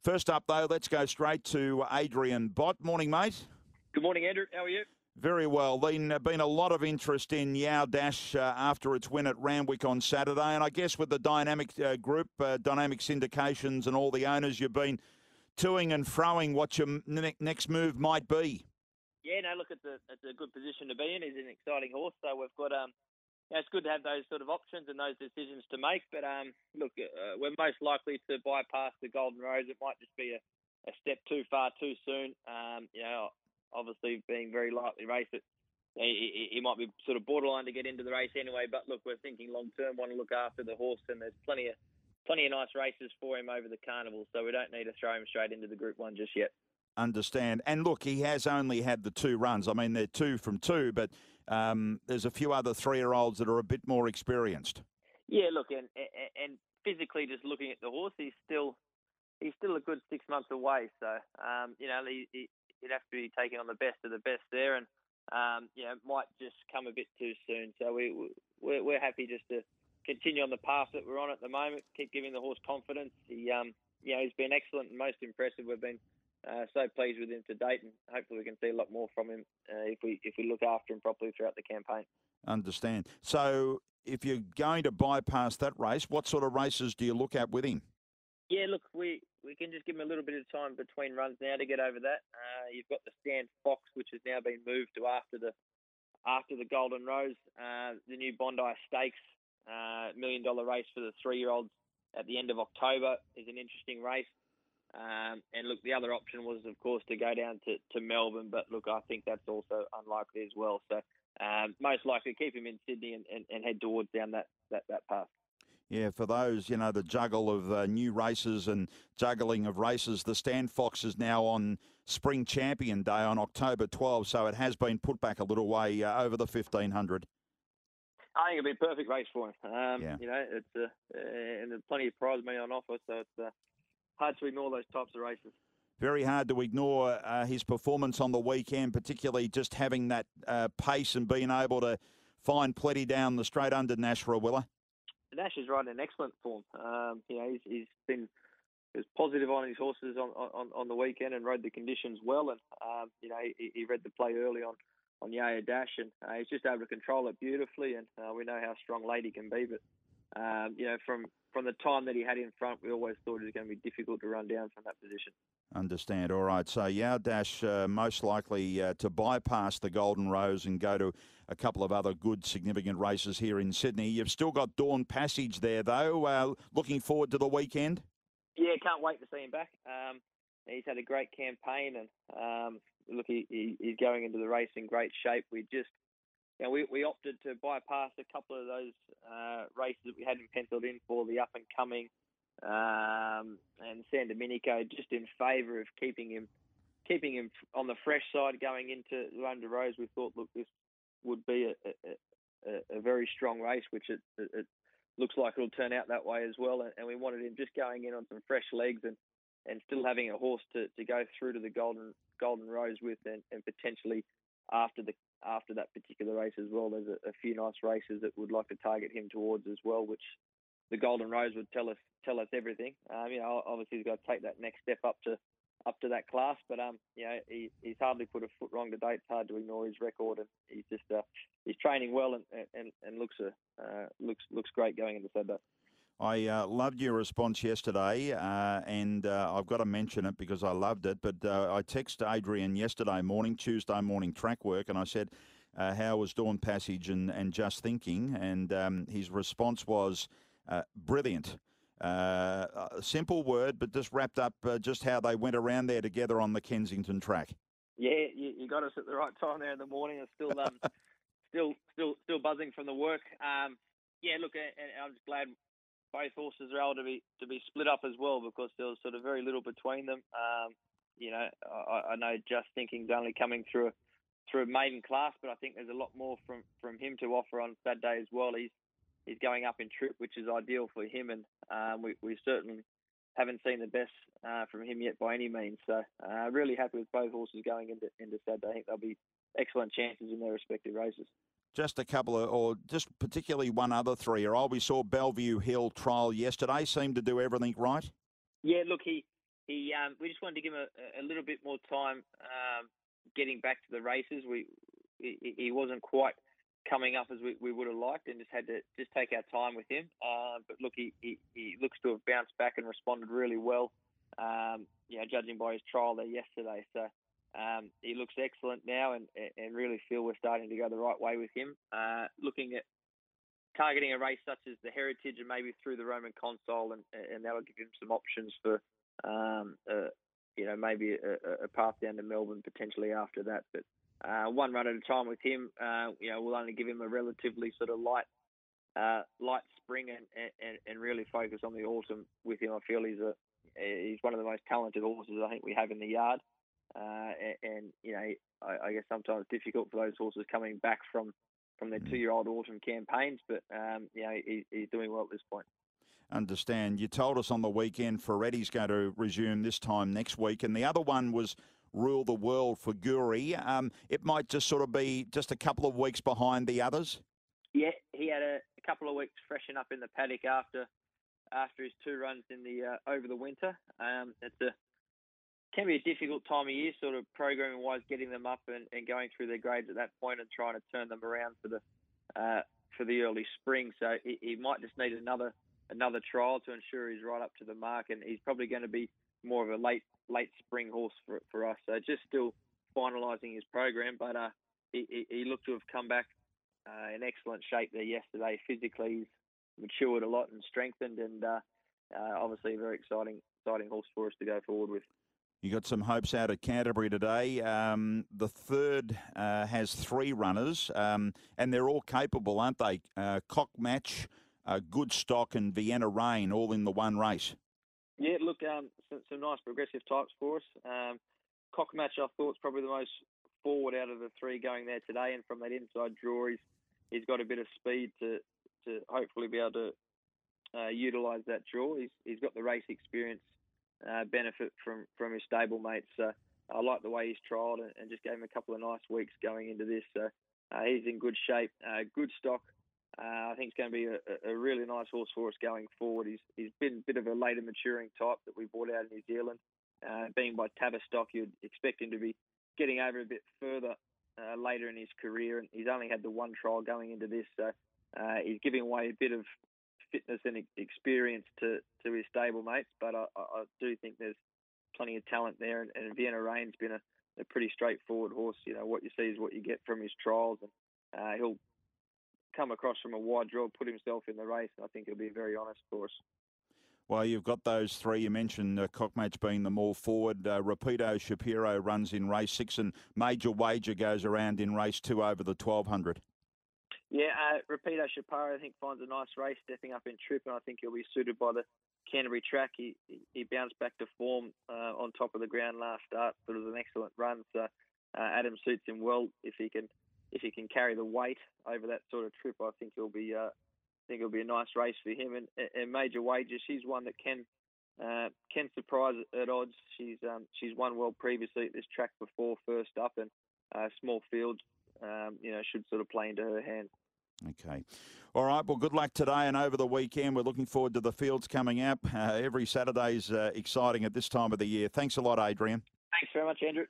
First up, though, let's go straight to Adrian Bott. Morning, mate. Good morning, Andrew. How are you? Very well. Been a lot of interest in Yao Dash after its win at Randwick on Saturday. And I guess with the Dynamic Group, Dynamic Syndications and all the owners, you've been toing and froing what your next move might be. Yeah, no, look, it's a good position to be in. He's an exciting horse. So we've got, it's good to have those sort of options and those decisions to make. But, look, we're most likely to bypass the Golden Rose. It might just be a step too far too soon. Obviously being very lightly raced, he might be sort of borderline to get into the race anyway. But look, we're thinking long term, want to look after the horse, and there's plenty of nice races for him over the carnival. So we don't need to throw him straight into the Group 1 just yet. Understand. And look, he has only had the 2 runs. I mean, they're 2 from 2, but there's a few other 3-year-olds that are a bit more experienced. Yeah, look, and physically, just looking at the horse, he's still a good 6 months away. So he'd have to be taking on the best of the best there, and might just come a bit too soon. So we're happy just to continue on the path that we're on at the moment. Keep giving the horse confidence. He's been excellent and most impressive. We've been so pleased with him to date, and hopefully we can see a lot more from him if we look after him properly throughout the campaign. Understand. So if you're going to bypass that race, what sort of races do you look at with him? Yeah, look, we can just give him a little bit of time between runs now to get over that. You've got the Stan Fox, which has now been moved to after the Golden Rose. The new Bondi Stakes, $1 million race for the 3-year-olds at the end of October is an interesting race. And look, the other option was, of course, to go down to Melbourne. But look, I think that's also unlikely as well. So most likely keep him in Sydney and head towards down that path. Yeah, for those, the juggle of new races and juggling of races, the Stan Fox is now on Spring Champion Day on October 12, so it has been put back a little way over the 1,500. I think it'll be a perfect race for him. Yeah. It's and there's plenty of prize money on offer, so it's hard to ignore those types of races. Very hard to ignore his performance on the weekend, particularly just having that pace and being able to find plenty down the straight under Nash Rawiller. Nash is riding in excellent form. He's been positive on his horses on the weekend and rode the conditions well. And he read the play early on Yao Dash, and he's just able to control it beautifully. And we know how strong Lady can be, but from the time that he had in front, we always thought it was going to be difficult to run down from that position. Understand. All right. So Yao Dash most likely to bypass the Golden Rose and go to a couple of other good, significant races here in Sydney. You've still got Dawn Passage there, though. Looking forward to the weekend? Yeah, can't wait to see him back. He's had a great campaign, and look, he's going into the race in great shape. We opted to bypass a couple of those races that we hadn't penciled in for the up-and-coming and San Domenico, just in favour of keeping him on the fresh side going into London Rose. We thought, look, this would be a very strong race, which it looks like it'll turn out that way as well. And we wanted him just going in on some fresh legs and still having a horse to go through to the Golden Rose with, and potentially after that particular race as well. There's a few nice races that would like to target him towards as well, which the Golden Rose would tell us everything. Obviously he's got to take that next step up to that class, but he's hardly put a foot wrong to date. It's hard to ignore his record, and he's just he's training well and looks great going into Saturday. I loved your response yesterday, and I've got to mention it because I loved it. But I texted Adrian yesterday morning, Tuesday morning track work, and I said, how was Dawn Passage and Just Thinking? And his response was brilliant. Simple word, but just wrapped up just how they went around there together on the Kensington track. Yeah, you got us at the right time there in the morning. I'm still buzzing from the work. Look, and I'm just glad both horses are able to be split up as well, because there was sort of very little between them. I know Just Thinking's only coming through a maiden class, but I think there's a lot more from him to offer on Saturday as well. He's going up in trip, which is ideal for him, and we certainly haven't seen the best from him yet by any means. So really happy with both horses going into Saturday. I think they'll be excellent chances in their respective races. Just a couple of, or just particularly one other 3-year-old. We saw Bellevue Hill trial yesterday. Seemed to do everything right. Yeah, look, he We just wanted to give him a little bit more time getting back to the races. He wasn't quite coming up as we would have liked, and just had to take our time with him. But look, he looks to have bounced back and responded really well. Judging by his trial there yesterday, so he looks excellent now, and really feel we're starting to go the right way with him. Looking at targeting a race such as the Heritage and maybe through the Roman Console, and that'll give him some options for maybe a path down to Melbourne potentially after that. But one run at a time with him, we'll only give him a relatively sort of light spring and really focus on the autumn with him. I feel he's one of the most talented horses I think we have in the yard, I guess sometimes difficult for those horses coming back from their 2-year-old autumn campaigns, but he's doing well at this point. Understand. You told us on the weekend Ferretti's going to resume this time next week, and the other one was Rule the World for Guri. It might just sort of be just a couple of weeks behind the others. Yeah, he had a couple of weeks freshen up in the paddock after his 2 runs in the over the winter. Can be a difficult time of year, sort of programming wise, getting them up and going through their grades at that point and trying to turn them around for the early spring. So he might just need another trial to ensure he's right up to the mark, and he's probably going to be more of a late spring horse for us. So just still finalising his program, but he looked to have come back in excellent shape there yesterday. Physically, he's matured a lot and strengthened, and obviously a very exciting horse for us to go forward with. You got some hopes out at Canterbury today. The third has 3 runners, and they're all capable, aren't they? Cock Match, Good Stock, and Vienna Rain, all in the one race. Yeah, look, some nice progressive types for us. Cock Match, I thought, is probably the most forward out of the 3 going there today, and from that inside draw, he's got a bit of speed to hopefully be able to utilise that draw. He's got the race experience. Benefit from his stable mates. I like the way he's trialled and just gave him a couple of nice weeks going into this. He's in good shape. Good Stock. I think it's going to be a really nice horse for us going forward. He's been a bit of a later maturing type that we brought out in New Zealand. Being by Tavistock, you'd expect him to be getting over a bit further later in his career, and he's only had the 1 trial going into this. So he's giving away a bit of fitness and experience to his stable mates, but I do think there's plenty of talent there, and Vienna Rain's been a pretty straightforward horse. What you see is what you get from his trials, and he'll come across from a wide draw, put himself in the race, and I think he'll be very honest for us. Well, you've got those 3. You mentioned Cockmatch being the more forward. Rapido Shapiro runs in race 6, and Major Wager goes around in race 2 over the 1200. Yeah, Rapido Shapiro, I think, finds a nice race, stepping up in trip, and I think he'll be suited by the Canterbury track. He bounced back to form on top of the ground last start, but it was an excellent run. So Adam suits him well if he can carry the weight over that sort of trip. I think it'll be a nice race for him. And Major Wager, she's one that can surprise at odds. She's won well previously at this track before, first up, and small field should sort of play into her hand. Okay. All right. Well, good luck today and over the weekend. We're looking forward to the fields coming up. Every Saturday's exciting at this time of the year. Thanks a lot, Adrian. Thanks very much, Andrew.